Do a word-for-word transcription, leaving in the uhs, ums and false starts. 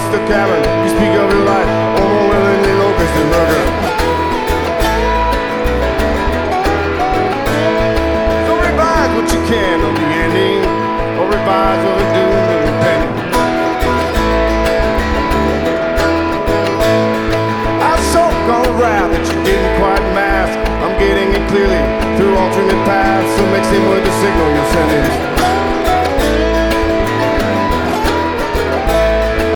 Mister Cabin, you speak of your life, overwhelmingly locust and murder. So revise what you can of the ending, or revise of the doom and repenting. I soak on the wrath that you didn't quite mask. I'm getting it clearly through alternate paths, so mixing with the signal you're sending.